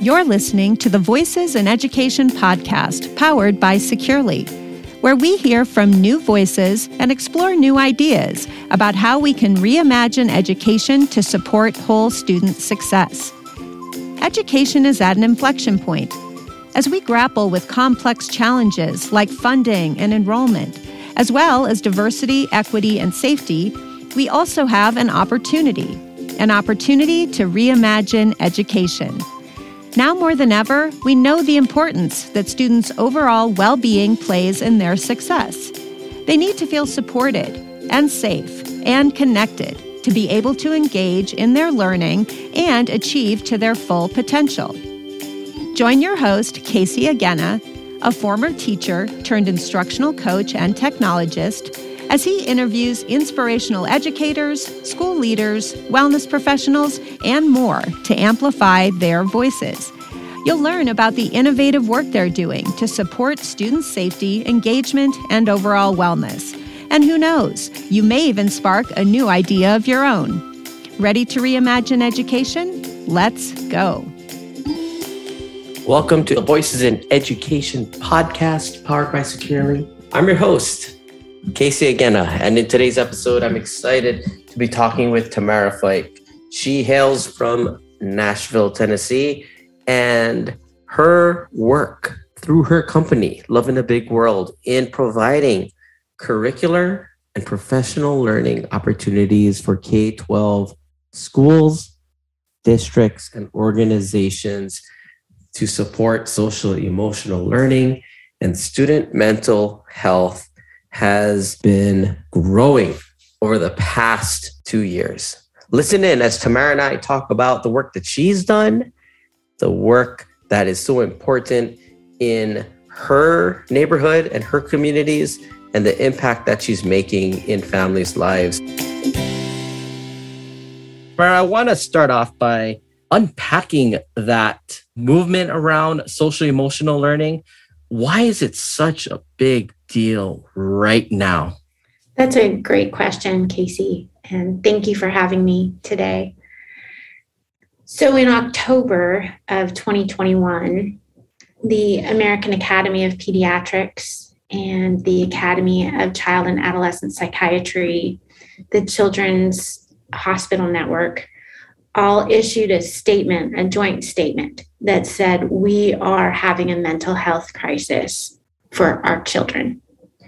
You're listening to the Voices in Education podcast, powered by Securely, where we hear from new voices and explore new ideas about how we can reimagine education to support whole student success. Education is at an inflection point. As we grapple with complex challenges like funding and enrollment, as well as diversity, equity, and safety, we also have an opportunity to reimagine education. Now more than ever, we know the importance that students' overall well-being plays in their success. They need to feel supported and safe and connected to be able to engage in their learning and achieve to their full potential. Join your host, Casey Agena, a former teacher turned instructional coach and technologist, as he interviews inspirational educators, school leaders, wellness professionals, and more to amplify their voices. You'll learn about the innovative work they're doing to support student safety, engagement, and overall wellness. And who knows, you may even spark a new idea of your own. Ready to reimagine education? Let's go. Welcome to the Voices in Education podcast, powered by Securely. I'm your host, Casey Agena, and in today's episode, I'm excited to be talking with Tamara Fike. She hails from Nashville, Tennessee, and her work through her company, Love in a Big World, in providing curricular and professional learning opportunities for K-12 schools, districts, and organizations to support social emotional learning and student mental health has been growing over the past 2 years. Listen in as Tamara and I talk about the work that she's done, the work that is so important in her neighborhood and her communities, and the impact that she's making in families' lives. Tamara, I want to start off by unpacking that movement around social emotional learning. Why is it such a big deal right now? That's a great question, Casey, and thank you for having me today. So in October of 2021, the American Academy of Pediatrics and the Academy of Child and Adolescent Psychiatry, the Children's Hospital Network, all issued a statement, a joint statement that said, we are having a mental health crisis for our children.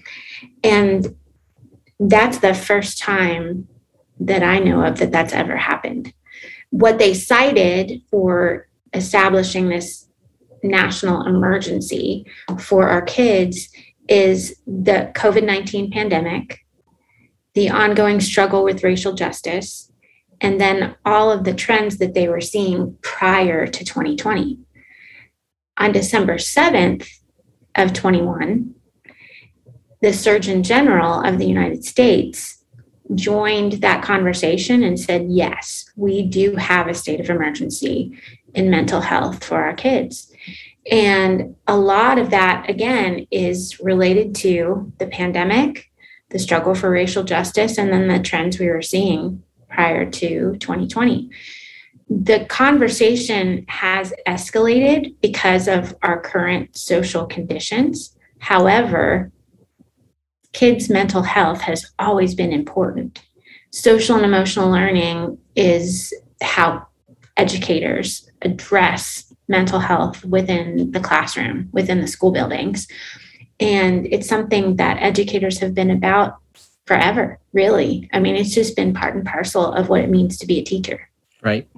And that's the first time that I know of that that's ever happened. What they cited for establishing this national emergency for our kids is the COVID-19 pandemic, the ongoing struggle with racial justice, and then all of the trends that they were seeing prior to 2020. On December 7th of 21, the Surgeon General of the United States joined that conversation and said, yes, we do have a state of emergency in mental health for our kids. And a lot of that, again, is related to the pandemic, the struggle for racial justice, and then the trends we were seeing prior to 2020. The conversation has escalated because of our current social conditions. However, kids' mental health has always been important. Social and emotional learning is how educators address mental health within the classroom, within the school buildings. And it's something that educators have been about forever, really. I mean, it's just been part and parcel of what it means to be a teacher. Right.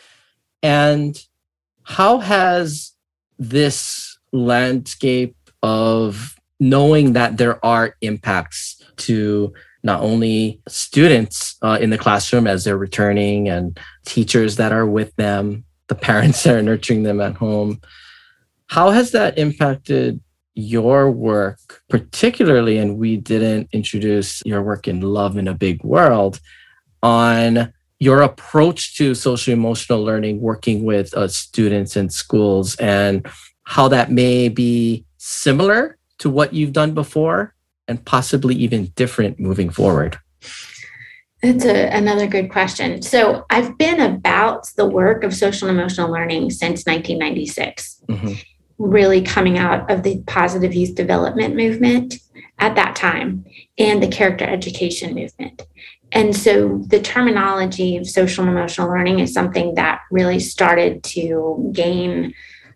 And how has this landscape of knowing that there are impacts to not only students in the classroom as they're returning and teachers that are with them, the parents that are nurturing them at home, how has that impacted your work, particularly, and we didn't introduce your work in Love in a Big World, on your approach to social emotional learning, working with students in schools, and how that may be similar to what you've done before and possibly even different moving forward? That's another good question. So I've been about the work of social and emotional learning since 1996, really coming out of the positive youth development movement at that time and the character education movement. And so the terminology of social and emotional learning is something that really started to gain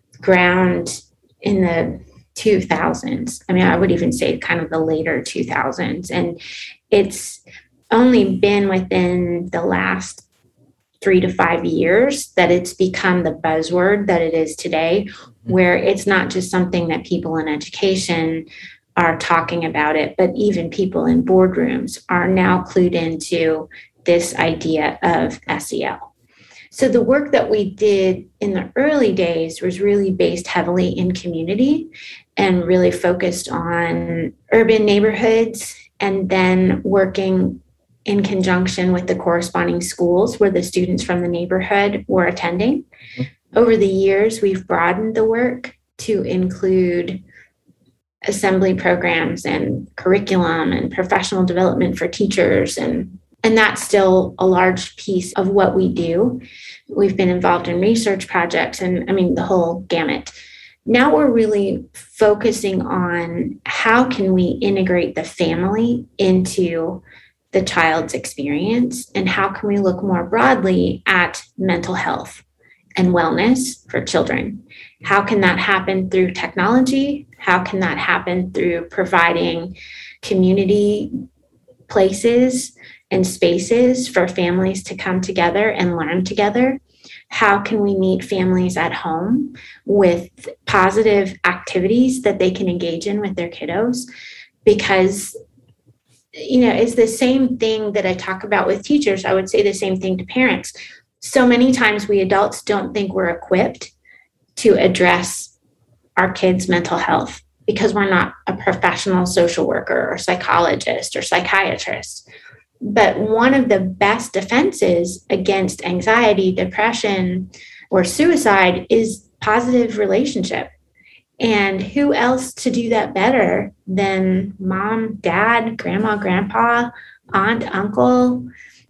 ground in the 2000s. I mean, I would even say kind of the later 2000s. And it's only been within the last 3 to 5 years that it's become the buzzword that it is today, where it's not just something that people in education are talking about it, but even people in boardrooms are now clued into this idea of SEL. So the work that we did in the early days was really based heavily in community and really focused on urban neighborhoods, and then working in conjunction with the corresponding schools where the students from the neighborhood were attending. Over the years, we've broadened the work to include assembly programs and curriculum and professional development for teachers. And that's still a large piece of what we do. We've been involved in research projects and the whole gamut. Now we're really focusing on how can we integrate the family into the child's experience, and how can we look more broadly at mental health and wellness for children. How can that happen through technology? How can that happen through providing community places and spaces for families to come together and learn together? How can we meet families at home with positive activities that they can engage in with their kiddos? Because it's the same thing that I talk about with teachers. I would say the same thing to parents. So many times we adults don't think we're equipped to address our kids' mental health because we're not a professional social worker or psychologist or psychiatrist. But one of the best defenses against anxiety, depression, or suicide is positive relationship. And who else to do that better than mom, dad, grandma, grandpa, aunt, uncle,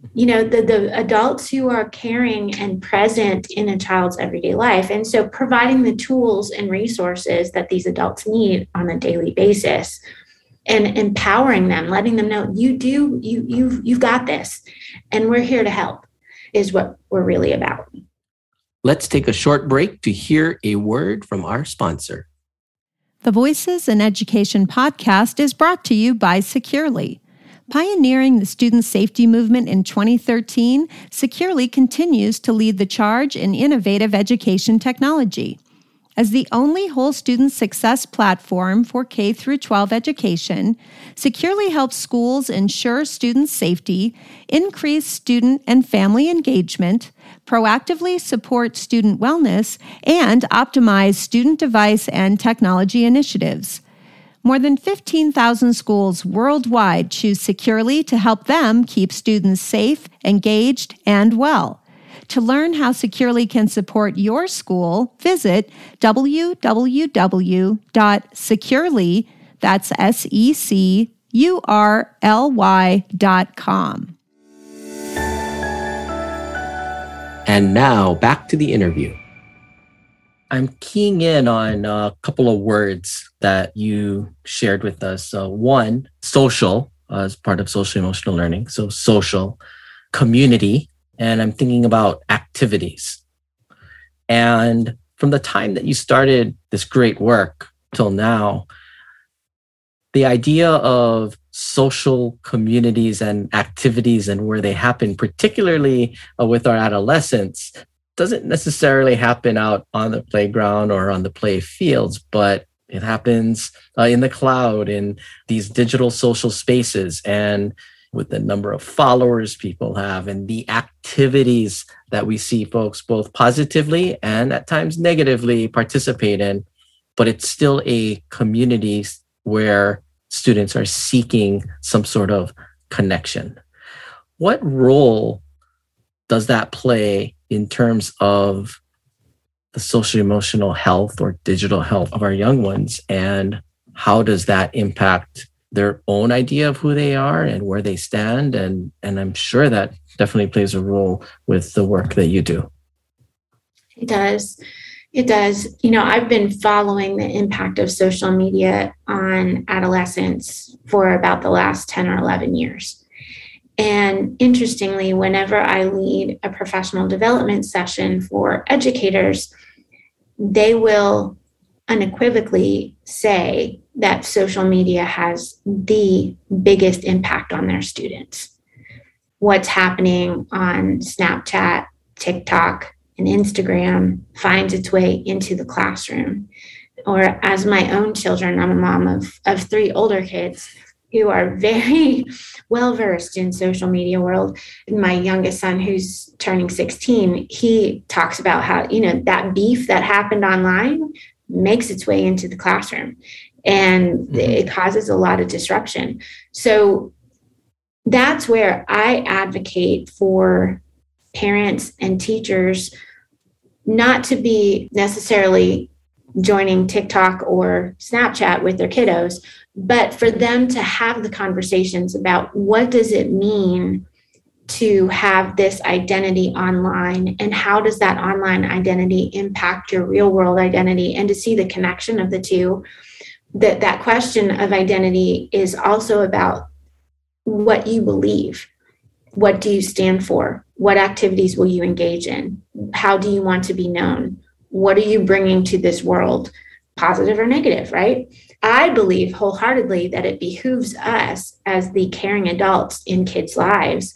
the adults who are caring and present in a child's everyday life. And so providing the tools and resources that these adults need on a daily basis and empowering them, letting them know you've got this and we're here to help is what we're really about. Let's take a short break to hear a word from our sponsor. The Voices in Education podcast is brought to you by Securely. Pioneering the student safety movement in 2013, Securely continues to lead the charge in innovative education technology. As the only whole student success platform for K-12 education, Securely helps schools ensure student safety, increase student and family engagement, proactively support student wellness, and optimize student device and technology initiatives. More than 15,000 schools worldwide choose Securely to help them keep students safe, engaged, and well. To learn how Securely can support your school, visit www.securely, that's securly.com. And now back to the interview. I'm keying in on a couple of words that you shared with us. One, social, as part of social emotional learning. So social, community, and I'm thinking about activities. And from the time that you started this great work till now, the idea of social communities and activities and where they happen, particularly with our adolescents, doesn't necessarily happen out on the playground or on the play fields, but it happens in the cloud, in these digital social spaces, and with the number of followers people have and the activities that we see folks both positively and at times negatively participate in. But it's still a community where students are seeking some sort of connection. What role does that play in terms of the social-emotional health or digital health of our young ones? And how does that impact their own idea of who they are and where they stand. And I'm sure that definitely plays a role with the work that you do. It does. It does. I've been following the impact of social media on adolescents for about the last 10 or 11 years. And interestingly, whenever I lead a professional development session for educators, they will unequivocally say that social media has the biggest impact on their students. What's happening on Snapchat, TikTok, and Instagram finds its way into the classroom. Or as my own children, I'm a mom of 3 older kids who are very well versed in social media world. My youngest son, who's turning 16, he talks about how, that beef that happened online makes its way into the classroom, and it causes a lot of disruption. So that's where I advocate for parents and teachers not to be necessarily joining TikTok or Snapchat with their kiddos, but for them to have the conversations about what does it mean to have this identity online, and how does that online identity impact your real world identity, and to see the connection of the two. That question of identity is also about what you believe. What do you stand for? What activities will you engage in? How do you want to be known? What are you bringing to this world, positive or negative, right? I believe wholeheartedly that it behooves us as the caring adults in kids' lives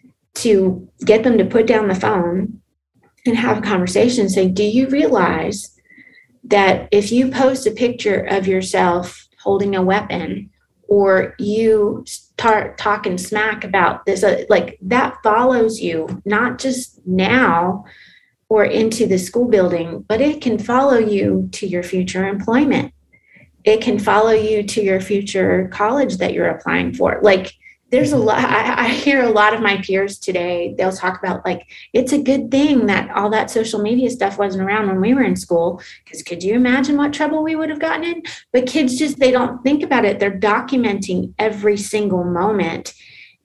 to get them to put down the phone and have a conversation. Say, do you realize that if you post a picture of yourself holding a weapon, or you start talking smack about this, like that follows you, not just now or into the school building, but it can follow you to your future employment. It can follow you to your future college that you're applying for. Like, there's a lot, I hear a lot of my peers today, they'll talk about like, it's a good thing that all that social media stuff wasn't around when we were in school, because could you imagine what trouble we would have gotten in? But kids just, they don't think about it. They're documenting every single moment.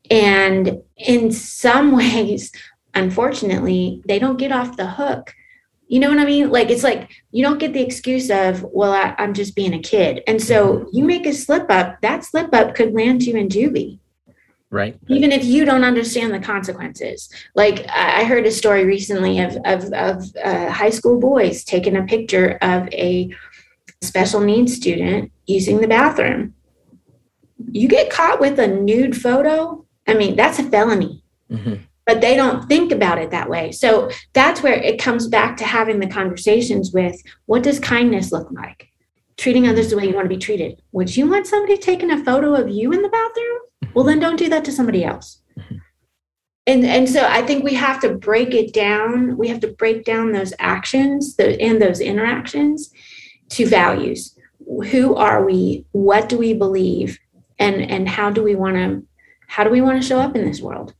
And in some ways, unfortunately, they don't get off the hook. You know what I mean? Like, it's like, you don't get the excuse of, well, I'm just being a kid. And so you make a slip up, that slip up could land you in juvie. Right. Even if you don't understand the consequences. Like, I heard a story recently of high school boys taking a picture of a special needs student using the bathroom. You get caught with a nude photo, I mean, that's a felony. But they don't think about it that way. So that's where it comes back to having the conversations with, what does kindness look like? Treating others the way you want to be treated. Would you want somebody taking a photo of you in the bathroom? Well, then don't do that to somebody else. And so I think we have to break it down. We have to break down those actions and those interactions to values. Who are we? What do we believe? And how do we want to show up in this world?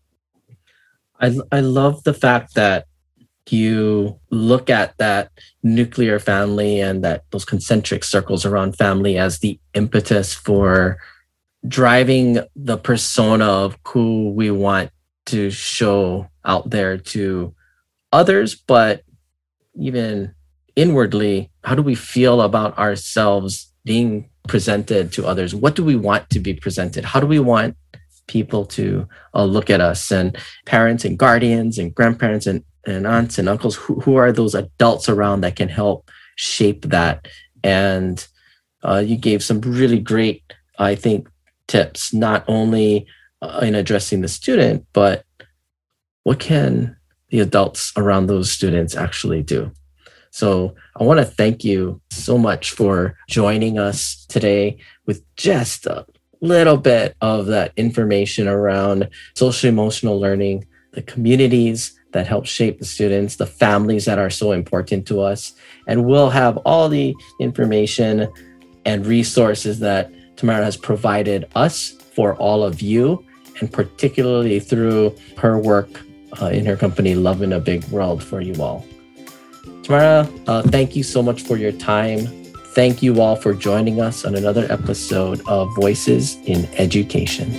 I love the fact that you look at that nuclear family and that those concentric circles around family as the impetus for driving the persona of who we want to show out there to others, but even inwardly, how do we feel about ourselves being presented to others? What do we want to be presented? How do we want people to look at us? And parents and guardians and grandparents and aunts and uncles, who are those adults around that can help shape that? And you gave some really great, I think, tips, not only in addressing the student, but what can the adults around those students actually do? So I want to thank you so much for joining us today with just a little bit of that information around social emotional learning, the communities that help shape the students, the families that are so important to us. And we'll have all the information and resources that Tamara has provided us for all of you, and particularly through her work in her company, Love in a Big World, for you all. Tamara, thank you so much for your time. thank you all for joining us on another episode of Voices in Education.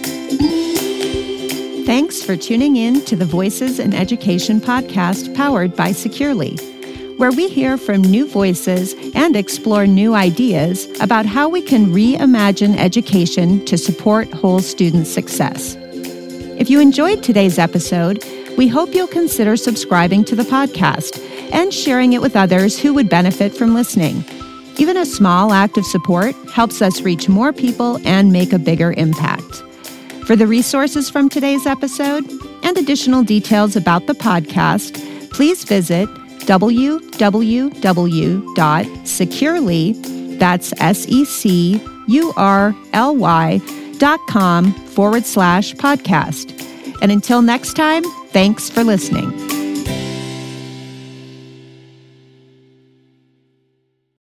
Thanks for tuning in to the Voices in Education podcast powered by Securely, where we hear from new voices and explore new ideas about how we can reimagine education to support whole student success. If you enjoyed today's episode, we hope you'll consider subscribing to the podcast and sharing it with others who would benefit from listening. Even a small act of support helps us reach more people and make a bigger impact. For the resources from today's episode and additional details about the podcast, please visit www.securely, that's securly.com/podcast. And until next time, thanks for listening.